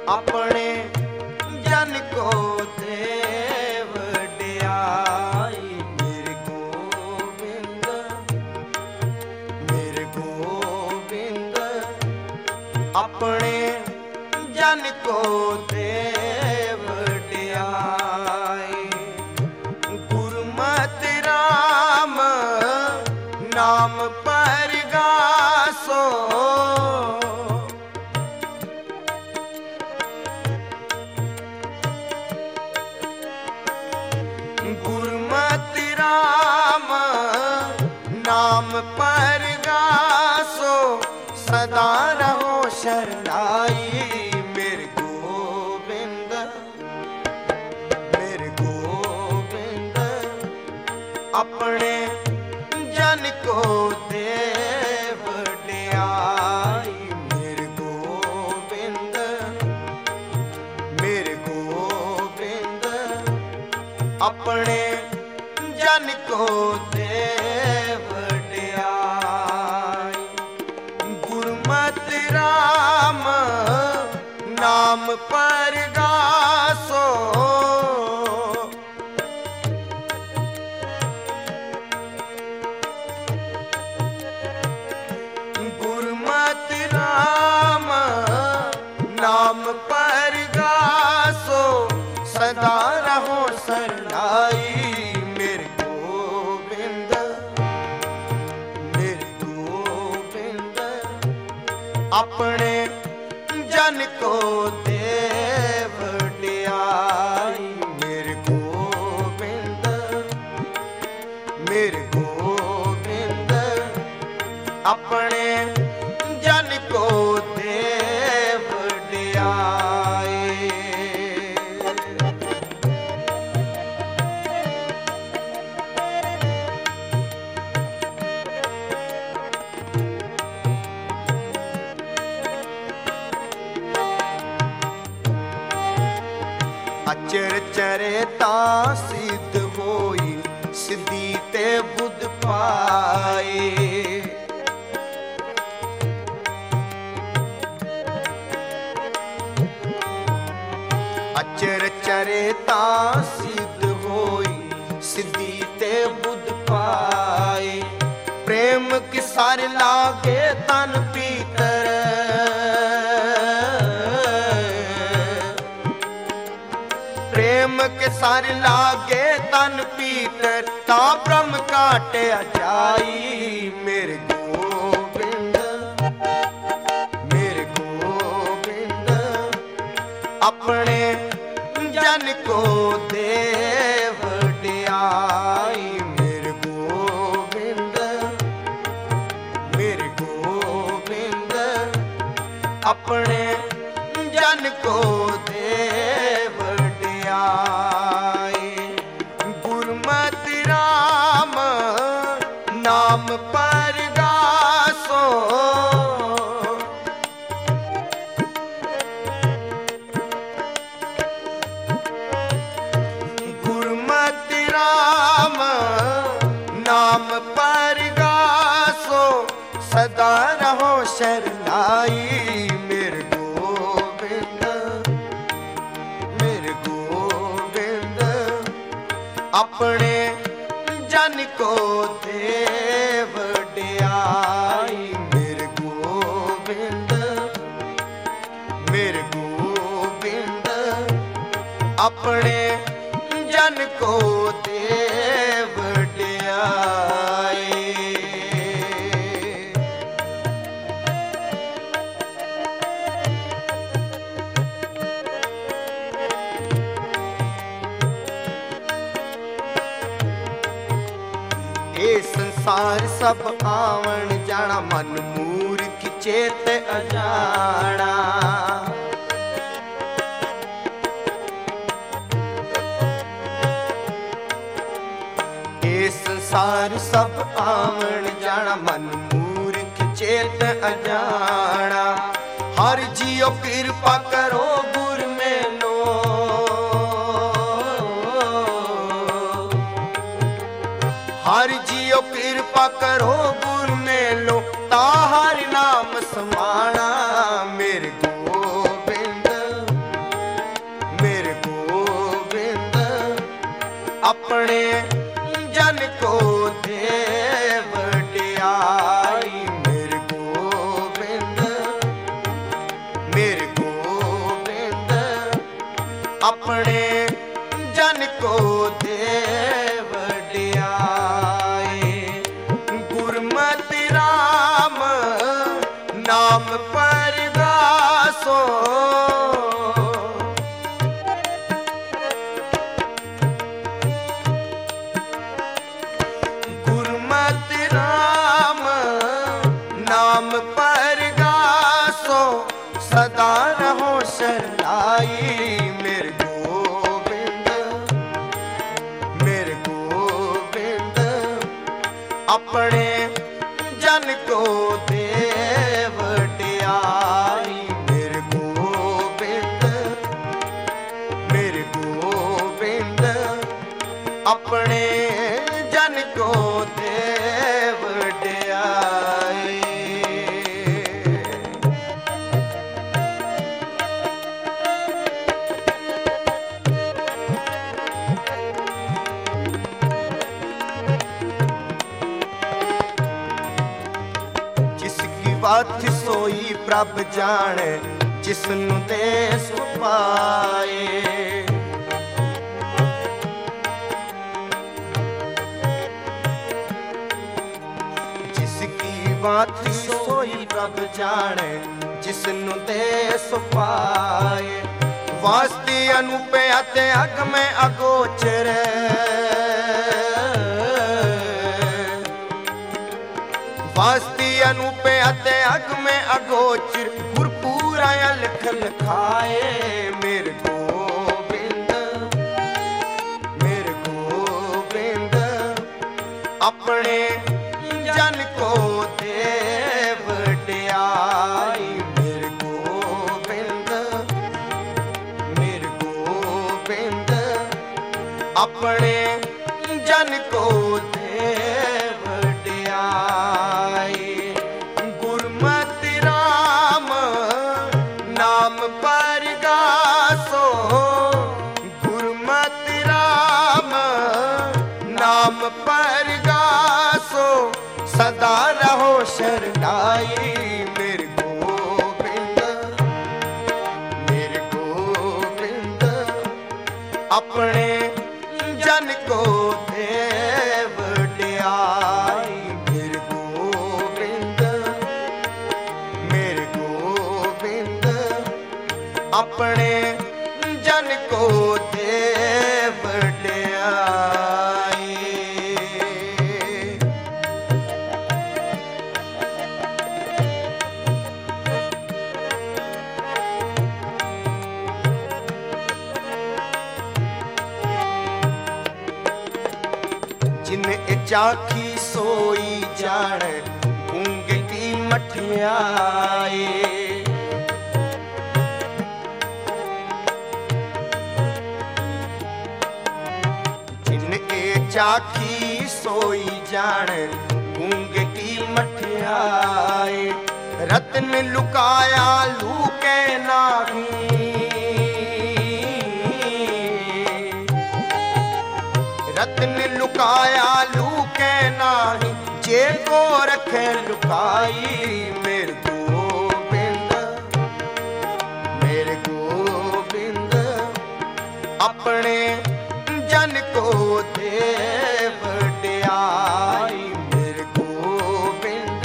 अपने जन को दे वड्याई। मेरे गोबिंद अपने जन को दे वड्याई। गुरमति राम नाम परगासो। गुरमति राम नाम परगासो। सदा रहो शरणाई। मेरे गोबिंद अपने जन को दे वड्याई। मेरे गोबिंद अपने जन को दे वड्याई। गुरमति राम नाम परगासो। गुरमति राम नाम परगासो। सदा रहो शरणाई। मेरे गोबिंद अपने जन को दे वड्याई। मेरे गोबिंद अपने जन को दे वड्याई। अचर चरेता सिद्ध होई। सिद्धि ते बुद्ध पाए। अचर चरेता सिद्ध होई। सिद्धि ते बुद्ध पाए। प्रेम की सार लागे तन पीतर। प्रेम के सार लागे तन पीतर। ता ब्रह्म काटे जाई। मेरे गोबिंद अपने जन को दे वड्याई। मेरे गोबिंद अपने जन को दे वड्याई। गुरमति राम नाम परगासो। गुरमति राम नाम परगासो। सदा रहो शरणाई। मेरे गोबिंद अपने जन को दे वड्याई। मेरे गोबिंद अपने जन को दे वड्याई। संसार सब आवण जाना। मन मूर्ख चेत अजाना। ये संसार सब आवण जाना। मन मूर्ख चेत अजाना। हर जियो कृपा करो गुर मेलो। हर जियो कृपा करो गुर मेलो। ता हरि नाम समाना। मेरे गोबिंद अपने जन को दे वडियाई। मेरे गोबिंद अपने जन को दे वडियाई। गुरमति राम नाम परगासो, गुरमति राम नाम परगासो, सदा रहो शरणाई। अपने जन को दे वडियाई। मेरे गोबिंद अपने जन को दे वडियाई। बात सोई प्रभ जाने, जिसनु दे सो पाए। जिसकी बात सोई प्रभ जाने, जिसनु दे सो पाए। वास्ती अनुपे अते अग में अगोचर, वास्ती अनुपे अते अग में अगोचर। गुरपूरा अलख लखाए। मेरे गोबिंद अपने जन को दे वडियाई। मेरे गोबिंद अपने जन को दे वडियाई। गुरमति राम नाम परगासो, गुरमति राम नाम परगासो, सदा रहो शरणाई। मेरे गोबिंद अपने जन को दे वडियाई। मेरे गोबिंद अपने जन को दे वडियाई। जिन चाखी सोई जाने, गूंग की मठियाई। जिन चाखी सोई जाने, गूंग की मठियाई। रत्न लुकाया लूके नाही, रत्न लुकाया लूके नाही। जे को रखे लुकाई। मेरे गोबिंद अपने जन को दे वडियाई। मेरे गोबिंद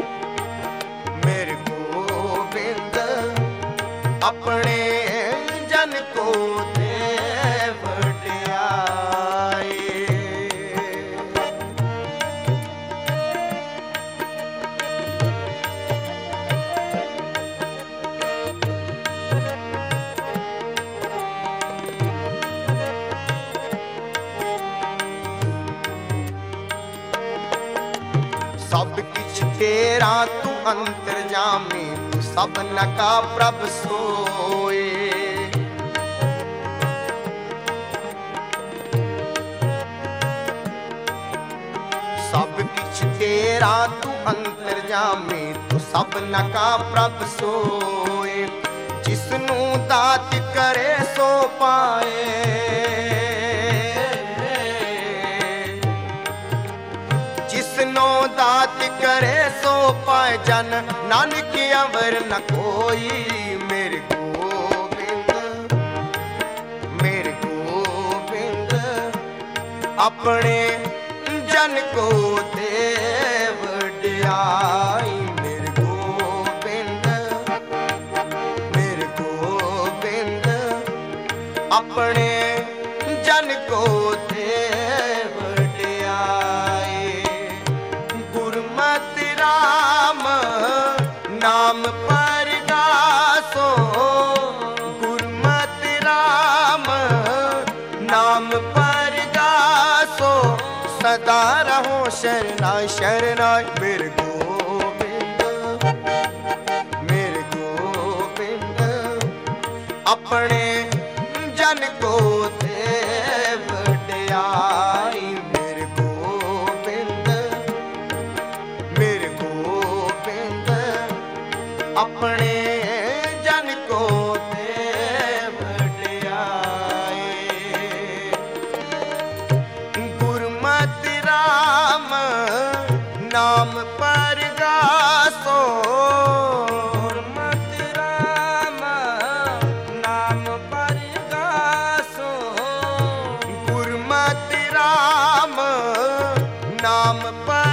अपने जन को दे वडियाई। सब किछ तेरा तू अंतर्यामी, तू सबना का प्रभ सोए। सब किछ तेरा तू अंतर्यामी, तू सबना का प्रभ सोए। जिसनू दात करे सो पाए, जिसनो दात करे सो पाए जन, नानक अवर न कोई। मेरे गोबिंद मेरे गोबिंद, अपने जन को दे वड्याई। मेरे गोबिंद अपने जन को दे वड्याई। गुरमति राम नाम परगासो, गुरमति राम नाम परगासो, सदा रहो शरणाई शरणाई। मेरे गोबिंद अपने जन को दे वड्याई। मेरे गोबिंद अपने जन को दे वड्याई। गुरमति राम नाम परगासो, गुरमति राम नाम परगासो, गुरमति राम नाम पर